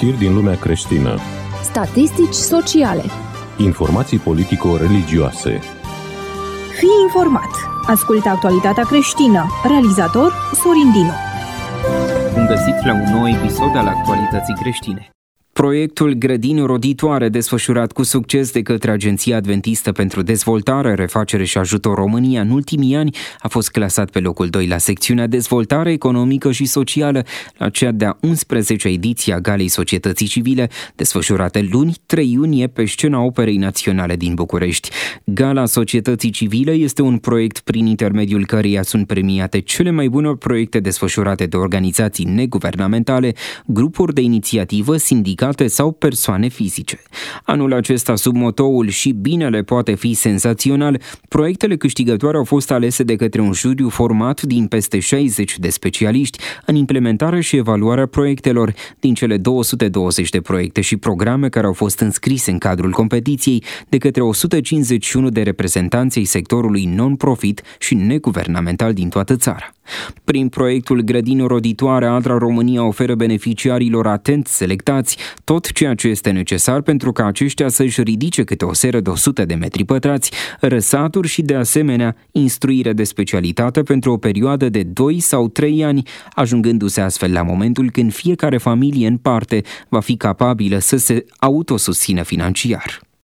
Știri din lumea creștină. Statistici sociale. Informații politico-religioase. Fii informat. Ascultă actualitatea creștină. Realizator Sorin Dinu. Bun găsit la un nou episod al actualității creștine. Proiectul Grădini roditoare, desfășurat cu succes de către Agenția Adventistă pentru Dezvoltare, Refacere și Ajutor România în ultimii ani, a fost clasat pe locul 2 la secțiunea Dezvoltare economică și socială, la cea de-a 11-a ediție a Galei Societății Civile, desfășurată luni, 3 iunie, pe scena Operei Naționale din București. Gala Societății Civile este un proiect prin intermediul căreia sunt premiate cele mai bune proiecte desfășurate de organizații neguvernamentale, grupuri de inițiativă, sindicate sau persoane fizice. Anul acesta, sub motoul "Și binele poate fi senzațional", proiectele câștigătoare au fost alese de către un juriu format din peste 60 de specialiști în implementarea și evaluarea proiectelor din cele 220 de proiecte și programe care au fost înscrise în cadrul competiției de către 151 de reprezentanți ai sectorului non-profit și neguvernamental din toată țara. Prin proiectul Grădini roditoare, ADRA România oferă beneficiarilor atenți selectați tot ceea ce este necesar pentru ca aceștia să-și ridice câte o seră de 100 de metri pătrați, răsaturi și, de asemenea, instruire de specialitate pentru o perioadă de 2 sau 3 ani, ajungându-se astfel la momentul când fiecare familie în parte va fi capabilă să se autosusțină financiar.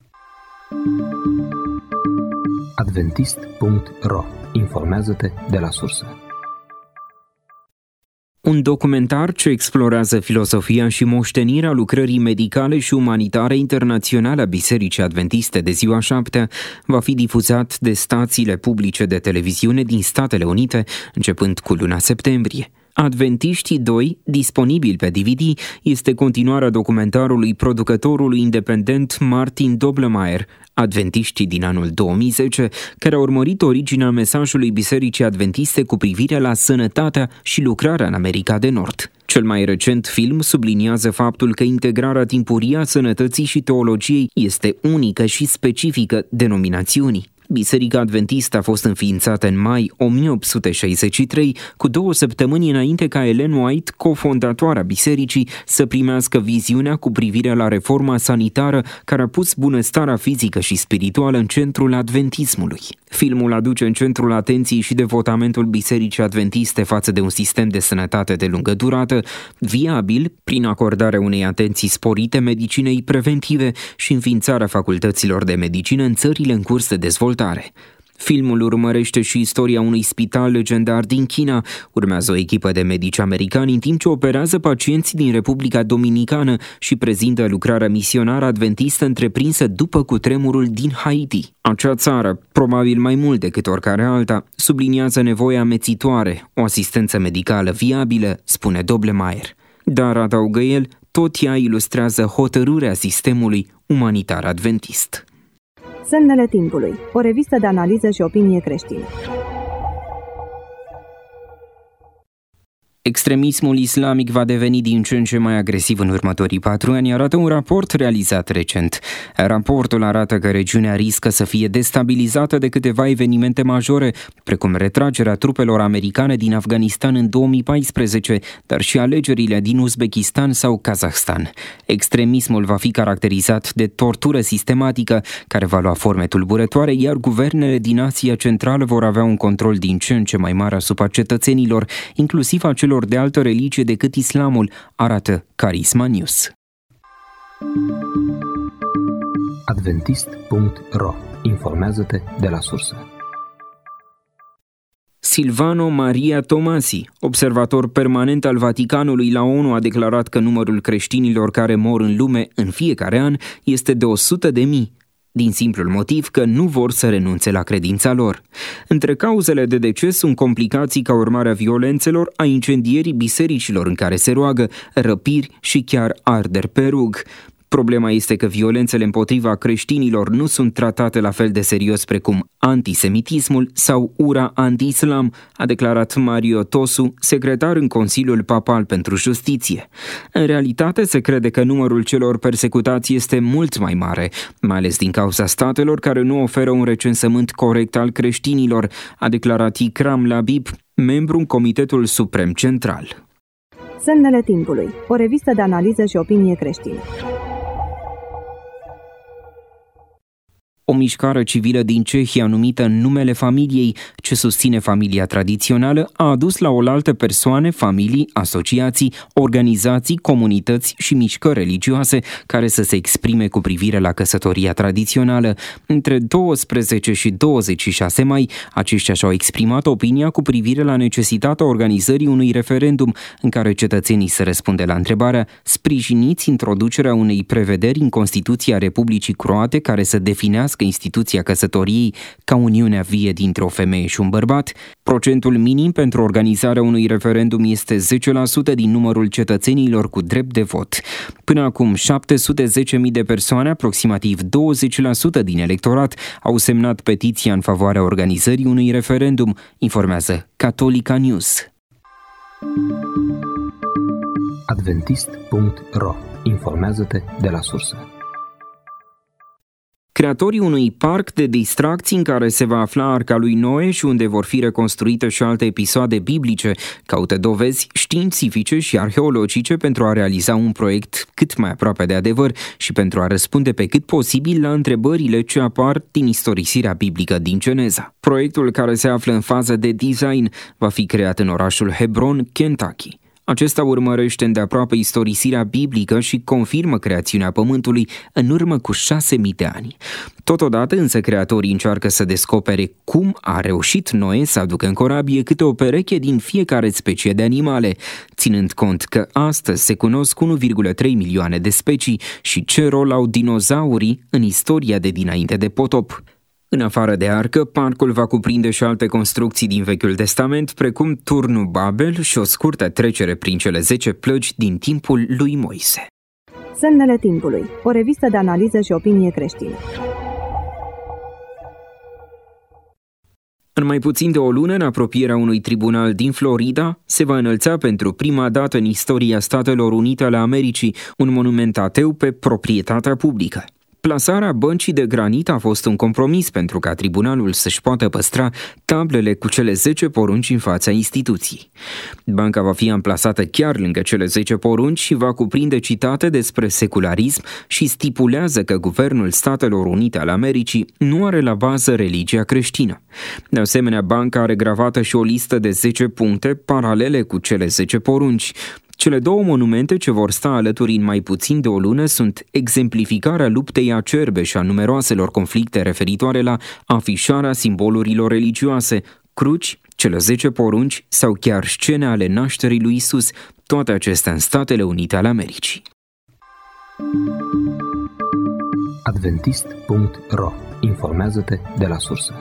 Adventist.ro. Informează-te de la sursă. Un documentar ce explorează filosofia și moștenirea lucrării medicale și umanitare internaționale a Bisericii Adventiste de ziua 7 va fi difuzat de stațiile publice de televiziune din Statele Unite, începând cu luna septembrie. Adventiștii 2, disponibil pe DVD, este continuarea documentarului producătorului independent Martin Doblmeier, Adventiștii din anul 2010, care a urmărit originea mesajului Bisericii Adventiste cu privire la sănătatea și lucrarea în America de Nord. Cel mai recent film subliniază faptul că integrarea timpurie a sănătății și teologiei este unică și specifică denominațiunii. Biserica Adventistă a fost înființată în mai 1863, cu 2 săptămâni înainte ca Ellen White, cofondatoarea bisericii, să primească viziunea cu privire la reforma sanitară care a pus bunăstarea fizică și spirituală în centrul adventismului. Filmul aduce în centrul atenției și devotamentul Bisericii Adventiste față de un sistem de sănătate de lungă durată, viabil prin acordarea unei atenții sporite medicinei preventive și înființarea facultăților de medicină în țările în curs de dezvoltare. Filmul urmărește și istoria unui spital legendar din China. Urmează o echipă de medici americani în timp ce operează pacienți din Republica Dominicană și prezintă lucrarea misionară adventistă întreprinsă după cutremurul din Haiti. Acea țară, probabil mai mult decât oricare alta, subliniază nevoia amețitoare, o asistență medicală viabilă, spune Doblmeier. Dar, adaugă el, tot ea ilustrează hotărârea sistemului umanitar adventist. Semnele timpului, o revistă de analiză și opinie creștină. Extremismul islamic va deveni din ce în ce mai agresiv în următorii 4 ani, arată un raport realizat recent. Raportul arată că regiunea riscă să fie destabilizată de câteva evenimente majore, precum retragerea trupelor americane din Afganistan în 2014, dar și alegerile din Uzbekistan sau Kazahstan. Extremismul va fi caracterizat de tortură sistematică, care va lua forme tulburătoare, iar guvernele din Asia Centrală vor avea un control din ce în ce mai mare asupra cetățenilor, inclusiv a celor de altă religie decât islamul, arată Carisma News. Adventist.ro. Informează-te de la sursă. Silvano Maria Tomasi, observator permanent al Vaticanului la ONU, a declarat că numărul creștinilor care mor în lume în fiecare an este de 100.000. Din simplul motiv că nu vor să renunțe la credința lor. Între cauzele de deces sunt complicații ca urmare a violențelor, a incendierii bisericilor în care se roagă, răpiri și chiar arderi pe rug. Problema este că violențele împotriva creștinilor nu sunt tratate la fel de serios precum antisemitismul sau ura anti-islam, a declarat Mario Tosu, secretar în Consiliul Papal pentru Justiție. În realitate, se crede că numărul celor persecutați este mult mai mare, mai ales din cauza statelor care nu oferă un recensământ corect al creștinilor, a declarat Ikram Labib, membru în Comitetul Suprem Central. Semnele timpului, o revistă de analiză și opinie creștină. O mișcare civilă din Cehia numită Numele Familiei, ce susține familia tradițională, a adus la oaltă persoane, familii, asociații, organizații, comunități și mișcări religioase care să se exprime cu privire la căsătoria tradițională. Între 12 și 26 mai, aceștia și-au exprimat opinia cu privire la necesitatea organizării unui referendum în care cetățenii să răspunde la întrebarea: sprijiniți introducerea unei prevederi în Constituția Republicii Croate care să definească instituția căsătoriei ca uniunea vie dintre o femeie și un bărbat? Procentul minim pentru organizarea unui referendum este 10% din numărul cetățenilor cu drept de vot. Până acum, 710.000 de persoane, aproximativ 20% din electorat, au semnat petiția în favoarea organizării unui referendum, informează Catholica News. Adventist.ro. Informează-te de la sursă. Creatorii unui parc de distracții în care se va afla Arca lui Noe și unde vor fi reconstruite și alte episoade biblice caută dovezi științifice și arheologice pentru a realiza un proiect cât mai aproape de adevăr și pentru a răspunde pe cât posibil la întrebările ce apar din istorisirea biblică din Geneza. Proiectul, care se află în fază de design, va fi creat în orașul Hebron, Kentucky. Acesta urmărește îndeaproape istorisirea biblică și confirmă creațiunea Pământului în urmă cu 6.000 de ani. Totodată însă creatorii încearcă să descopere cum a reușit Noe să aducă în corabie câte o pereche din fiecare specie de animale, ținând cont că astăzi se cunosc 1,3 milioane de specii și ce rol au dinozaurii în istoria de dinainte de potop. În afară de arcă, parcul va cuprinde și alte construcții din Vechiul Testament, precum turnul Babel și o scurtă trecere prin cele 10 plăgi din timpul lui Moise. Semnele timpului, o revistă de analiză și opinie creștină. În mai puțin de o lună, în apropierea unui tribunal din Florida, se va înălța pentru prima dată în istoria Statelor Unite ale Americii un monument ateu pe proprietatea publică. Plasarea băncii de granit a fost un compromis pentru ca tribunalul să-și poată păstra tablele cu cele 10 porunci în fața instituției. Banca va fi amplasată chiar lângă cele 10 porunci și va cuprinde citate despre secularism și stipulează că Guvernul Statelor Unite ale Americii nu are la bază religia creștină. De asemenea, banca are gravată și o listă de 10 puncte paralele cu cele 10 porunci. Cele două monumente ce vor sta alături în mai puțin de o lună sunt exemplificarea luptei acerbe și a numeroaselor conflicte referitoare la afișarea simbolurilor religioase, cruci, cele 10 porunci sau chiar scene ale nașterii lui Isus, toate acestea în Statele Unite ale Americii. Adventist.ro. Informează-te de la sursă.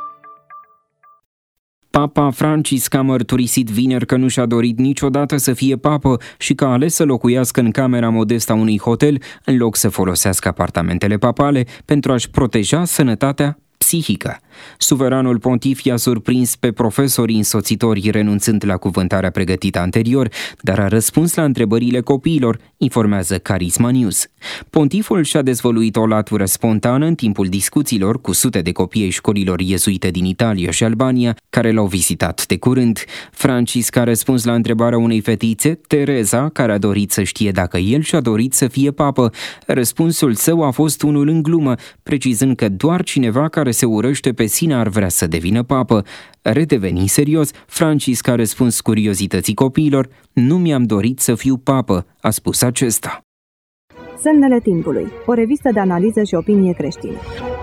Papa Francisc a mărturisit vineri că nu și-a dorit niciodată să fie papă și că a ales să locuiască în camera modestă a unui hotel în loc să folosească apartamentele papale pentru a-și proteja sănătatea psihică. Suveranul pontif i-a surprins pe profesorii însoțitori renunțând la cuvântarea pregătită anterior, dar a răspuns la întrebările copiilor, informează Carisma News. Pontiful și-a dezvăluit o latură spontană în timpul discuțiilor cu sute de copii ai școlilor iezuite din Italia și Albania, care l-au vizitat de curând. Francisc a răspuns la întrebarea unei fetițe, Tereza, care a dorit să știe dacă el și-a dorit să fie papă. Răspunsul său a fost unul în glumă, precizând că doar cineva care se urăște pe sine ar vrea să devină papă. Redevenind serios, Francisc a răspuns curiozității copiilor: nu mi-am dorit să fiu papă, a spus acesta. Semnele timpului, o revistă de analiză și opinie creștină.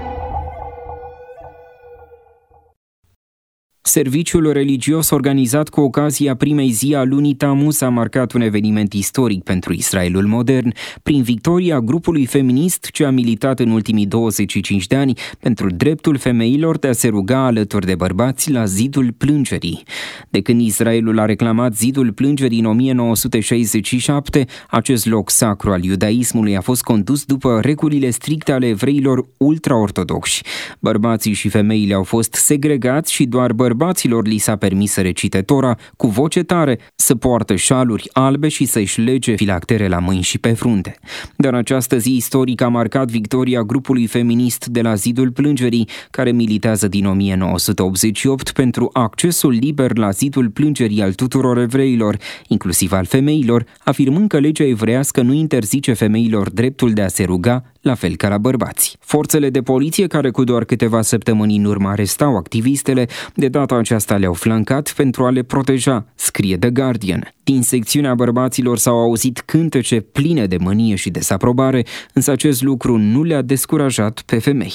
Serviciul religios organizat cu ocazia primei zi a lunii Tamuz a marcat un eveniment istoric pentru Israelul modern, prin victoria grupului feminist ce a militat în ultimii 25 de ani pentru dreptul femeilor de a se ruga alături de bărbați la zidul plângerii. De când Israelul a reclamat zidul plângerii în 1967, acest loc sacru al iudaismului a fost condus după regulile stricte ale evreilor ultraortodoxi. Bărbații și femeile au fost segregați și doar bărbații bărbaților li s-a permis să recite Tora cu voce tare, să poartă șaluri albe și să-și lege filactere la mâini și pe frunte. Dar această zi istorică a marcat victoria grupului feminist de la Zidul Plângerii, care militează din 1988 pentru accesul liber la Zidul Plângerii al tuturor evreilor, inclusiv al femeilor, afirmând că legea evreiască nu interzice femeilor dreptul de a se ruga, la fel ca la bărbați. Forțele de poliție, care cu doar câteva săptămâni în urmă arestau activistele, de data aceasta le-au flancat pentru a le proteja, scrie The Guardian. Din secțiunea bărbaților s-au auzit cântece pline de mânie și dezaprobare, însă acest lucru nu le-a descurajat pe femei.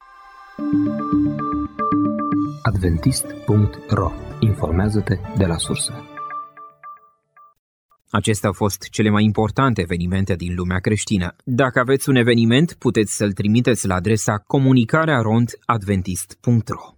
Adventist.ro. Informează-te de la sursă. Acestea au fost cele mai importante evenimente din lumea creștină. Dacă aveți un eveniment, puteți să-l trimiteți la adresa comunicare@adventist.ro.